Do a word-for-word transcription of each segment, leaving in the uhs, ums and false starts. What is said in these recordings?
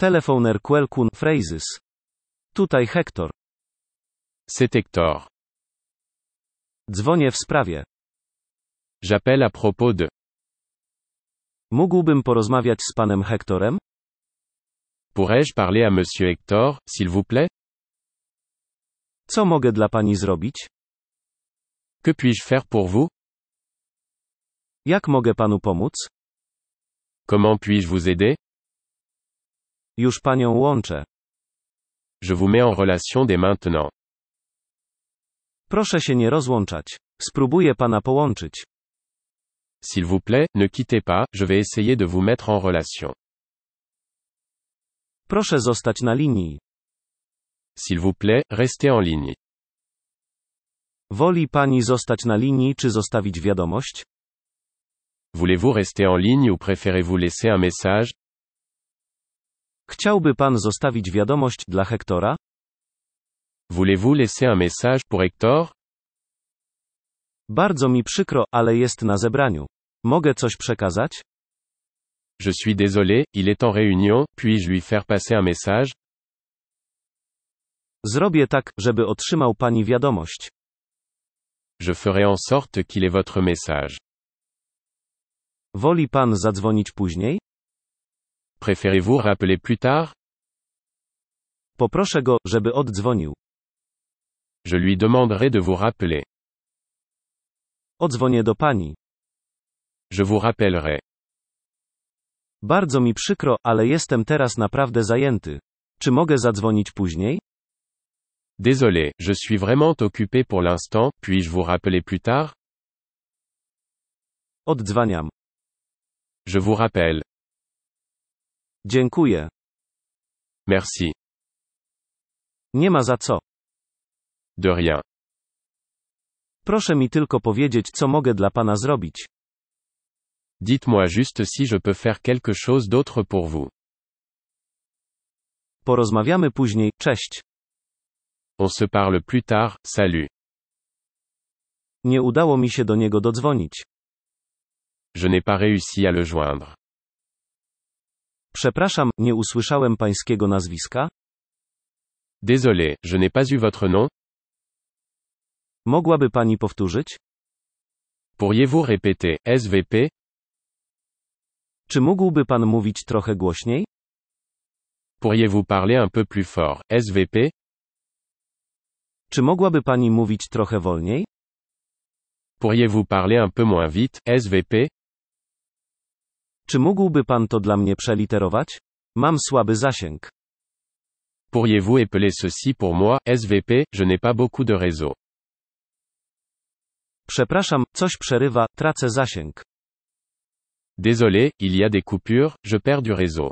Telefoner quelqu'un phrases. Tutaj Hector. C'est Hector. Dzwonię w sprawie. J'appelle à propos de. Mógłbym porozmawiać z panem Hectorem? Pourrais-je parler à monsieur Hector, s'il vous plaît? Co mogę dla pani zrobić? Que puis-je faire pour vous? Jak mogę panu pomóc? Comment puis-je vous aider? Już panią łączę. Je vous mets en relation dès maintenant. Proszę się nie rozłączać. Spróbuję pana połączyć. S'il vous plaît, ne quittez pas, je vais essayer de vous mettre en relation. Proszę zostać na linii. S'il vous plaît, restez en ligne. Woli pani zostać na linii czy zostawić wiadomość? Voulez-vous rester en ligne ou préférez-vous laisser un message? Chciałby pan zostawić wiadomość dla Hectora? Voulez-vous laisser un message pour Hector? Bardzo mi przykro, ale jest na zebraniu. Mogę coś przekazać? Je suis désolé, il est en réunion, puis-je lui faire passer un message? Zrobię tak, żeby otrzymał pani wiadomość. Je ferai en sorte qu'il ait votre message. Woli pan zadzwonić później? Préférez-vous rappeler plus tard? Poproszę go, żeby oddzwonił. Je lui demanderai de vous rappeler. Odzwonię do pani. Je vous rappellerai. Bardzo mi przykro, ale jestem teraz naprawdę zajęty. Czy mogę zadzwonić później? Désolé, je suis vraiment occupé pour l'instant, puis-je vous rappeler plus tard? Oddzwaniam. Je vous rappelle. Dziękuję. Merci. Nie ma za co. De rien. Proszę mi tylko powiedzieć, co mogę dla pana zrobić. Dites-moi juste si je peux faire quelque chose d'autre pour vous. Porozmawiamy później, cześć. On se parle plus tard, salut. Nie udało mi się do niego dodzwonić. Je n'ai pas réussi à le joindre. Przepraszam, nie usłyszałem pańskiego nazwiska? Désolé, je n'ai pas eu votre nom? Mogłaby pani powtórzyć? Pourriez-vous répéter, S V P? Czy mógłby pan mówić trochę głośniej? Pourriez-vous parler un peu plus fort, S V P? Czy mogłaby pani mówić trochę wolniej? Pourriez-vous parler un peu moins vite, S V P? Czy mógłby pan to dla mnie przeliterować? Mam słaby zasięg. Pourriez-vous épeler ceci pour moi, S V P? Je n'ai pas beaucoup de réseau. Przepraszam, coś przerywa, tracę zasięg. Désolé, il y a des coupures, je perds du réseau.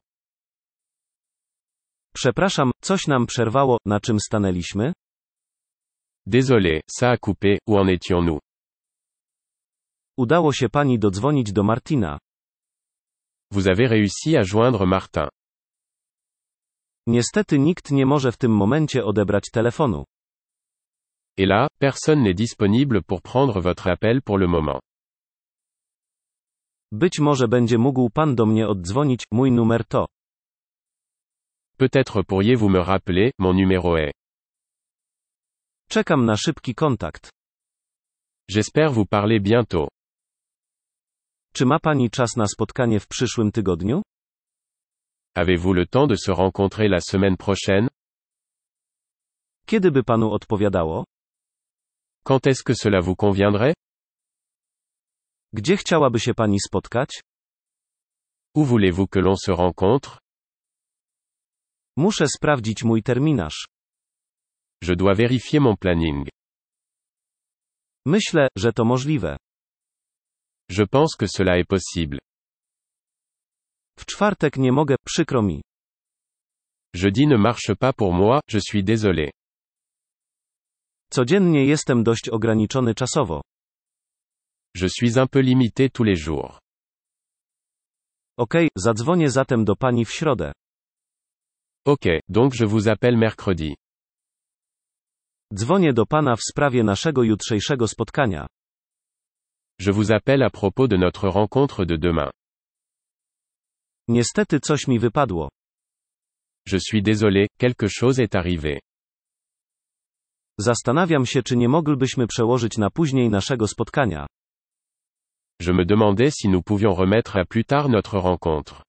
Przepraszam, coś nam przerwało, na czym stanęliśmy? Désolé, ça a coupé, où en étions-nous? Udało się pani dodzwonić do Martina. Vous avez réussi à joindre Martin. Niestety nikt nie może w tym momencie odebrać telefonu. Et là, personne n'est disponible pour prendre votre appel pour le moment. Być może będzie mógł pan do mnie oddzwonić, mój numer to. Peut-être pourriez-vous me rappeler, mon numéro est. Czekam na szybki kontakt. J'espère vous parler bientôt. Czy ma pani czas na spotkanie w przyszłym tygodniu? Avez-vous le temps de se rencontrer la semaine prochaine? Kiedy by panu odpowiadało? Quand est-ce que cela vous conviendrait? Gdzie chciałaby się pani spotkać? Où voulez-vous que l'on se rencontre? Muszę sprawdzić mój terminarz. Je dois vérifier mon planning. Myślę, że to możliwe. Je pense que cela est possible. W czwartek nie mogę, przykro mi. Jeudi ne marche pas pour moi, je suis désolé. Codziennie jestem dość ograniczony czasowo. Je suis un peu limité tous les jours. Okej, zadzwonię zatem do pani w środę. Ok, donc je vous appelle mercredi. Dzwonię do pana w sprawie naszego jutrzejszego spotkania. Je vous appelle à propos de notre rencontre de demain. Niestety coś mi wypadło. Je suis désolé, quelque chose est arrivé. Zastanawiam się, czy nie moglibyśmy przełożyć na później naszego spotkania. Je me demandais si nous pouvions remettre à plus tard notre rencontre.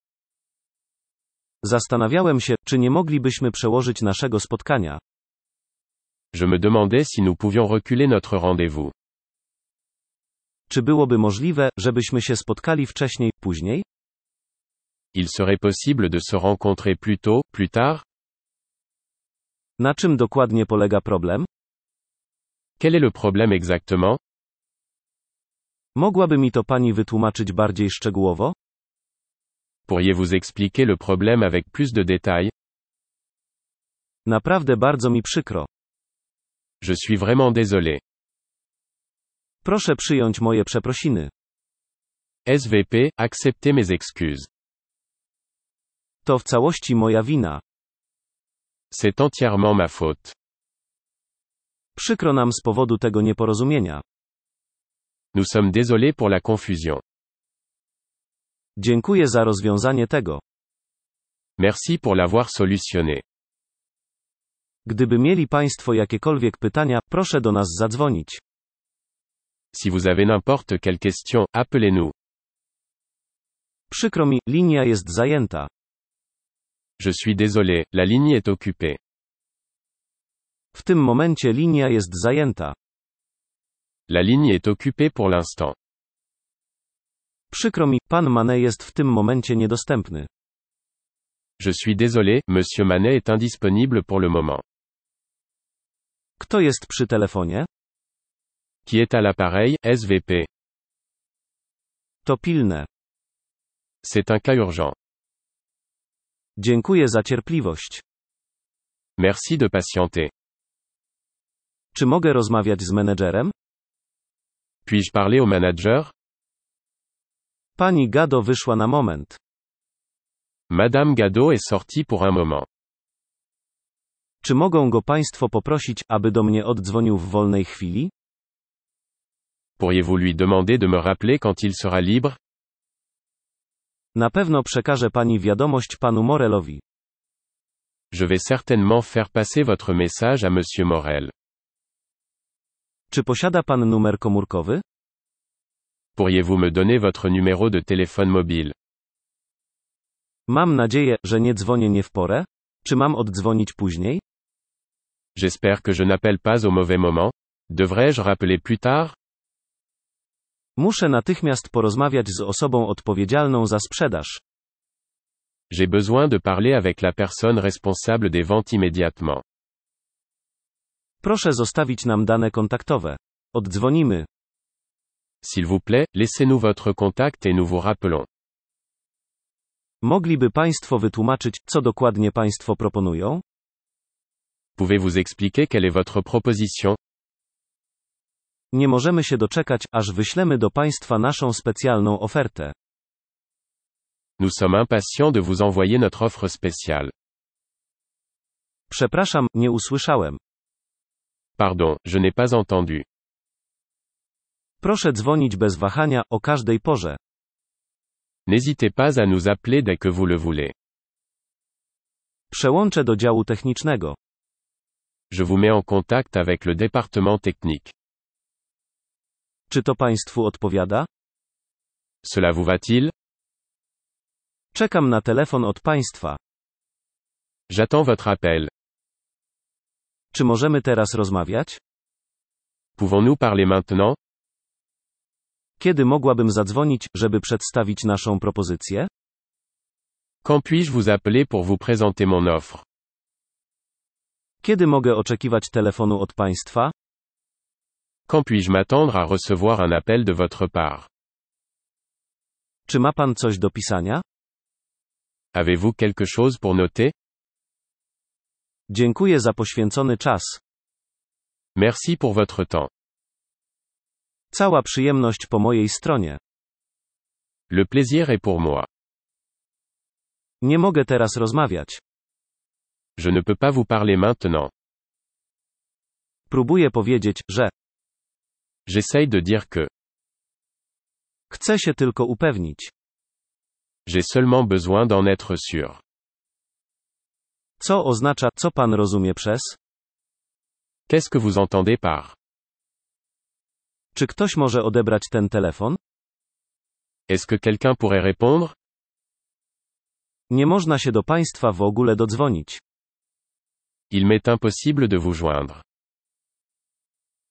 Zastanawiałem się, czy nie moglibyśmy przełożyć naszego spotkania. Je me demandais si nous pouvions reculer notre rendez-vous. Czy byłoby możliwe, żebyśmy się spotkali wcześniej, później? Il serait possible de se rencontrer plus tôt, plus tard? Na czym dokładnie polega problem? Quel est le problème exactement? Mogłaby mi to pani wytłumaczyć bardziej szczegółowo? Pourriez-vous expliquer le problème avec plus de détails? Naprawdę bardzo mi przykro. Je suis vraiment désolé. Proszę przyjąć moje przeprosiny. S V P, acceptez mes excuses. To w całości moja wina. C'est entièrement ma faute. Przykro nam z powodu tego nieporozumienia. Nous sommes désolés pour la confusion. Dziękuję za rozwiązanie tego. Merci pour l'avoir solutionné. Gdyby mieli Państwo jakiekolwiek pytania, proszę do nas zadzwonić. Si vous avez n'importe quelle question, appelez-nous. Przykro mi, linia jest zajęta. Je suis désolé, la ligne est occupée. W tym momencie linia jest zajęta. La ligne est occupée pour l'instant. Przykro mi, pan Manet jest w tym momencie niedostępny. Je suis désolé, Monsieur Manet est indisponible pour le moment. Kto jest przy telefonie? Qui est à l'appareil, S V P? To pilne. C'est un cas urgent. Dziękuję za cierpliwość. Merci de patienter. Czy mogę rozmawiać z menedżerem? Puis-je parler au manager? Pani Gado wyszła na moment. Madame Gadot est sortie pour un moment. Czy mogą go Państwo poprosić, aby do mnie oddzwonił w wolnej chwili? Pourriez-vous lui demander de me rappeler quand il sera libre? Na pewno przekażę Pani wiadomość panu Morelowi. Je vais certainement faire passer votre message à Monsieur Morel. Czy posiada Pan numer komórkowy? Pourriez-vous me donner votre numéro de téléphone mobile? Mam nadzieję, że nie dzwonię nie w porę? Czy mam oddzwonić później? J'espère que je n'appelle pas au mauvais moment. Devrais-je rappeler plus tard? Muszę natychmiast porozmawiać z osobą odpowiedzialną za sprzedaż. J'ai besoin de parler avec la personne responsable des ventes immédiatement. Proszę zostawić nam dane kontaktowe. Oddzwonimy. S'il vous plaît, laissez-nous votre contact et nous vous rappelons. Mogliby Państwo wytłumaczyć, co dokładnie Państwo proponują? Pouvez-vous expliquer quelle est votre proposition? Nie możemy się doczekać, aż wyślemy do Państwa naszą specjalną ofertę. Nous sommes impatients de vous envoyer notre offre spéciale. Przepraszam, nie usłyszałem. Pardon, je n'ai pas entendu. Proszę dzwonić bez wahania, o każdej porze. N'hésitez pas à nous appeler dès que vous le voulez. Przełączę do działu technicznego. Je vous mets en contact avec le département technique. Czy to Państwu odpowiada? Cela vous va-t-il? Czekam na telefon od Państwa. J'attends votre appel. Czy możemy teraz rozmawiać? Pouvons-nous parler maintenant? Kiedy mogłabym zadzwonić, żeby przedstawić naszą propozycję? Quand puis-je vous appeler pour vous présenter mon offre? Kiedy mogę oczekiwać telefonu od Państwa? Quand puis-je m'attendre à recevoir un appel de votre part? Czy ma Pan coś do pisania? Avez-vous quelque chose pour noter? Dziękuję za poświęcony czas. Merci pour votre temps. Cała przyjemność po mojej stronie. Le plaisir est pour moi. Nie mogę teraz rozmawiać. Je ne peux pas vous parler maintenant. Próbuję powiedzieć, że J'essaye de dire que chcę się tylko upewnić. j'ai seulement besoin d'en être sûr. Co oznacza, co pan rozumie przez? Qu'est-ce que vous entendez par? Czy ktoś może odebrać ten telefon? Est-ce que quelqu'un pourrait répondre? Nie można się do państwa w ogóle dodzwonić. Il m'est impossible de vous joindre.